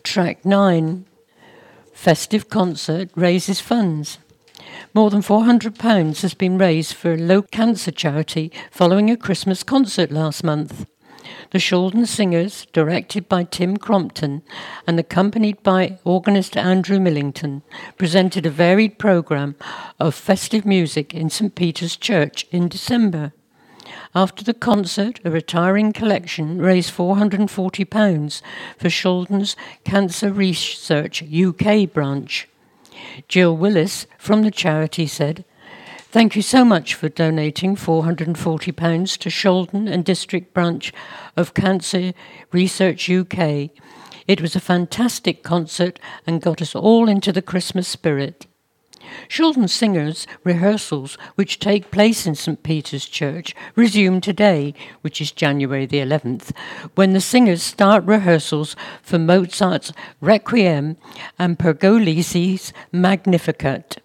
Track 9. Festive concert raises funds. More than £400 has been raised for a local cancer charity following a Christmas concert last month. The Shaldon Singers, directed by Tim Crompton and accompanied by organist Andrew Millington, presented a varied programme of festive music in St Peter's Church in December. After the concert, a retiring collection raised £440 for Shaldon's Cancer Research UK branch. Jill Willis from the charity said, "Thank you so much for donating £440 to Shaldon and District Branch of Cancer Research UK. It was a fantastic concert and got us all into the Christmas spirit." Shaldon Singers' rehearsals, which take place in St Peter's Church, resume today, which is January the 11th, when the singers start rehearsals for Mozart's Requiem and Pergolesi's Magnificat.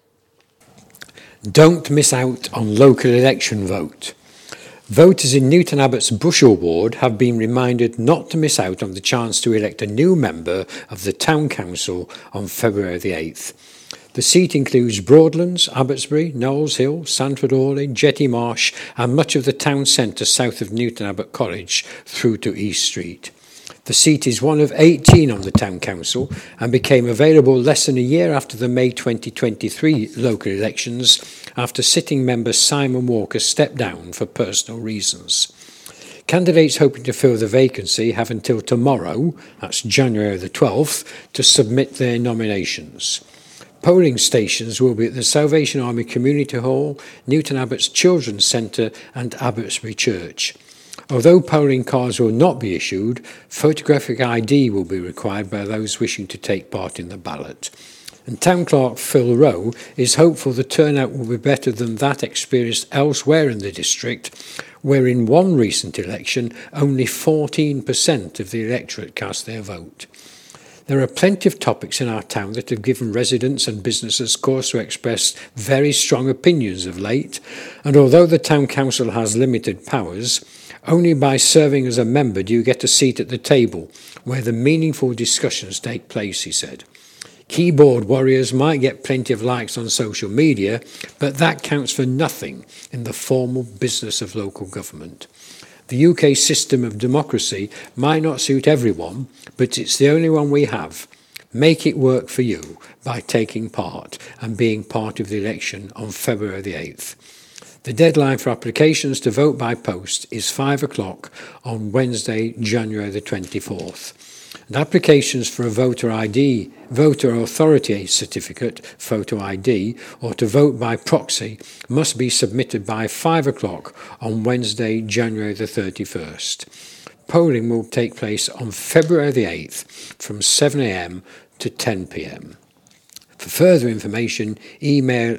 Don't miss out on local election vote. Voters in Newton Abbott's Bushell ward have been reminded not to miss out on the chance to elect a new member of the Town Council on February the 8th. The seat includes Broadlands, Abbotsbury, Knowles Hill, Sandford Hawley, Jetty Marsh and much of the town centre south of Newton Abbot College through to East Street. The seat is one of 18 on the Town Council and became available less than a year after the May 2023 local elections after sitting member Simon Walker stepped down for personal reasons. Candidates hoping to fill the vacancy have until tomorrow, that's January the 12th, to submit their nominations. Polling stations will be at the Salvation Army Community Hall, Newton Abbott's Children's Centre and Abbotsbury Church. Although polling cards will not be issued, photographic ID will be required by those wishing to take part in the ballot. And Town Clerk Phil Rowe is hopeful the turnout will be better than that experienced elsewhere in the district, where in one recent election only 14% of the electorate cast their vote. There are plenty of topics in our town that have given residents and businesses cause to express very strong opinions of late, and although the Town Council has limited powers, only by serving as a member do you get a seat at the table where the meaningful discussions take place, he said. Keyboard warriors might get plenty of likes on social media, but that counts for nothing in the formal business of local government. The UK system of democracy might not suit everyone, but it's the only one we have. Make it work for you by taking part and being part of the election on February the 8th. The deadline for applications to vote by post is 5 o'clock on Wednesday, January the 24th. And applications for a voter authority certificate, photo ID, or to vote by proxy must be submitted by 5 o'clock on Wednesday, January the 31st. Polling will take place on February the 8th from 7 a.m. to 10 p.m. For further information, email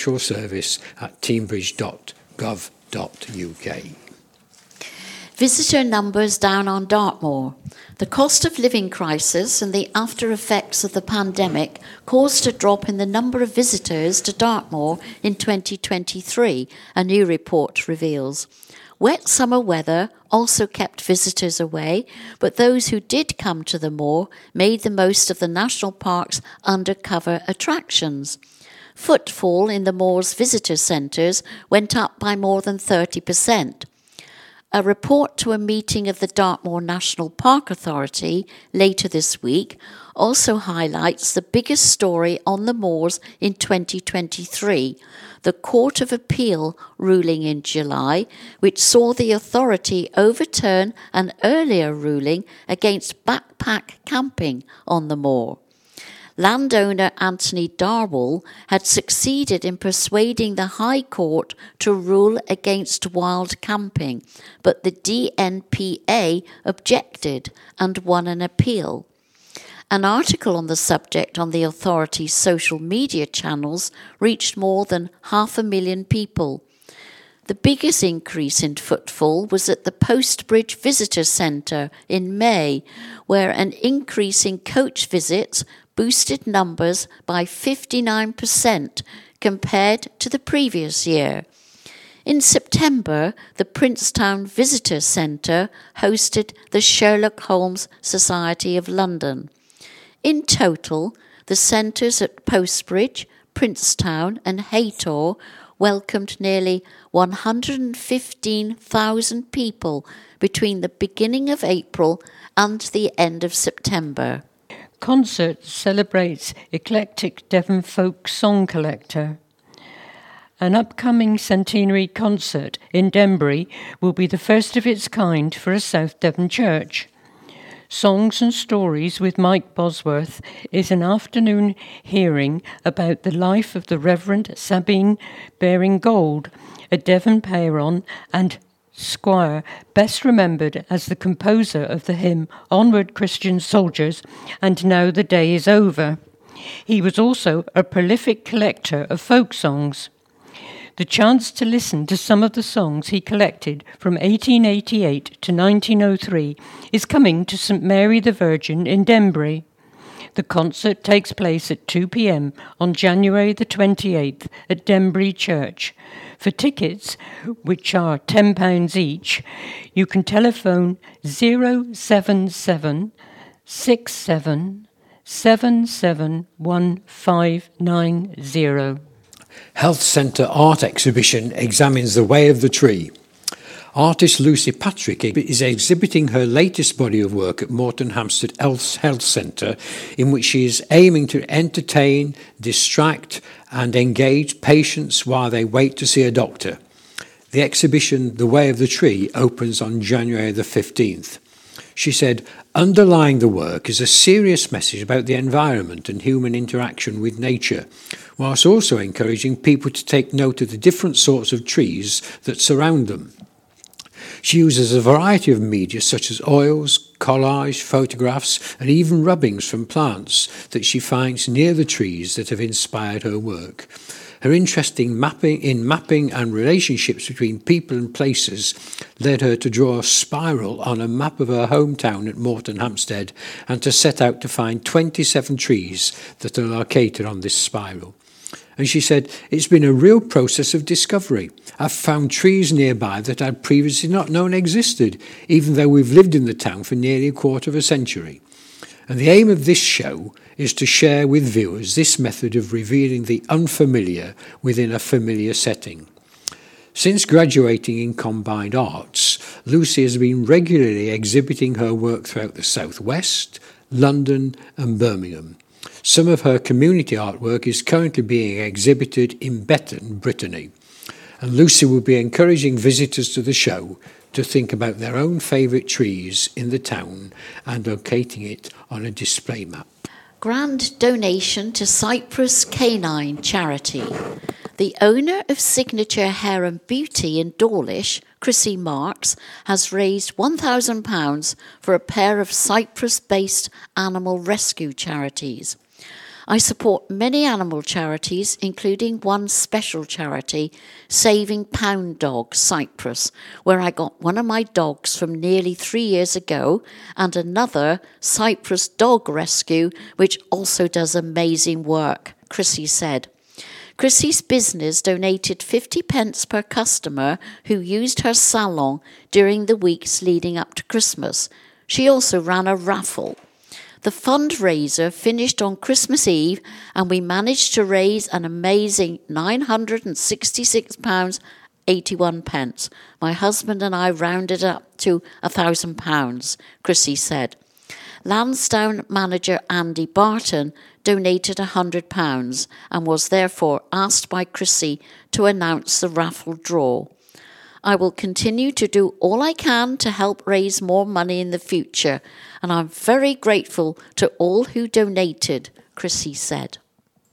electoralservice@teambridge.gov.uk. Visitor numbers down on Dartmoor. The cost of living crisis and the after effects of the pandemic caused a drop in the number of visitors to Dartmoor in 2023, a new report reveals. Wet summer weather also kept visitors away, but those who did come to the moor made the most of the national park's undercover attractions. Footfall in the moor's visitor centres went up by more than 30%. A report to a meeting of the Dartmoor National Park Authority later this week also highlights the biggest story on the moors in 2023, the Court of Appeal ruling in July, which saw the authority overturn an earlier ruling against backpack camping on the moor. Landowner Anthony Darwell had succeeded in persuading the High Court to rule against wild camping, but the DNPA objected and won an appeal. An article on the subject on the authority's social media channels reached more than 500,000 people. The biggest increase in footfall was at the Postbridge Visitor Centre in May, where an increase in coach visits boosted numbers by 59% compared to the previous year. In September, the Princetown Visitor Centre hosted the Sherlock Holmes Society of London. In total, the centres at Postbridge, Princetown and Haytor welcomed nearly 115,000 people between the beginning of April and the end of September. Concert celebrates eclectic Devon folk song collector. An upcoming centenary concert in Denbury will be the first of its kind for a South Devon church. Songs and Stories with Mike Bosworth is an afternoon hearing about the life of the Reverend Sabine Baring Gold, a Devon Peyron and squire, best remembered as the composer of the hymn Onward Christian Soldiers and Now the Day is Over. He was also a prolific collector of folk songs. The chance to listen to some of the songs he collected from 1888 to 1903 is coming to St Mary the Virgin in Denbury. The concert takes place at 2 p.m. on January the 28th at Denbury Church. For tickets, which are £10 each, you can telephone 077 67 771590. Health Centre Art Exhibition examines the way of the tree. Artist Lucy Patrick is exhibiting her latest body of work at Moreton Hampstead Health Centre, in which she is aiming to entertain, distract and engage patients while they wait to see a doctor. The exhibition The Way of the Tree opens on January the 15th. She said, underlying the work is a serious message about the environment and human interaction with nature, whilst also encouraging people to take note of the different sorts of trees that surround them. She uses a variety of media such as oils, collage, photographs and even rubbings from plants that she finds near the trees that have inspired her work. Her interest in mapping and relationships between people and places led her to draw a spiral on a map of her hometown at Moreton Hampstead and to set out to find 27 trees that are located on this spiral. And she said, it's been a real process of discovery. I've found trees nearby that I'd previously not known existed, even though we've lived in the town for nearly a quarter of a century. And the aim of this show is to share with viewers this method of revealing the unfamiliar within a familiar setting. Since graduating in Combined Arts, Lucy has been regularly exhibiting her work throughout the South West, London and Birmingham. Some of her community artwork is currently being exhibited in Betton, Brittany. And Lucy will be encouraging visitors to the show to think about their own favourite trees in the town and locating it on a display map. Grand donation to Cyprus Canine Charity. The owner of Signature Hair and Beauty in Dawlish, Chrissy Marks, has raised £1,000 for a pair of Cyprus-based animal rescue charities. I support many animal charities, including one special charity, Saving Pound Dog Cyprus, where I got one of my dogs from nearly 3 years ago, and another, Cyprus Dog Rescue, which also does amazing work, Chrissy said. Chrissy's business donated 50p per customer who used her salon during the weeks leading up to Christmas. She also ran a raffle. The fundraiser finished on Christmas Eve and we managed to raise an amazing £966.81. My husband and I rounded up to £1,000, Chrissy said. Lansdowne manager Andy Barton donated £100 and was therefore asked by Chrissy to announce the raffle draw. I will continue to do all I can to help raise more money in the future, and I'm very grateful to all who donated, Chrissy said.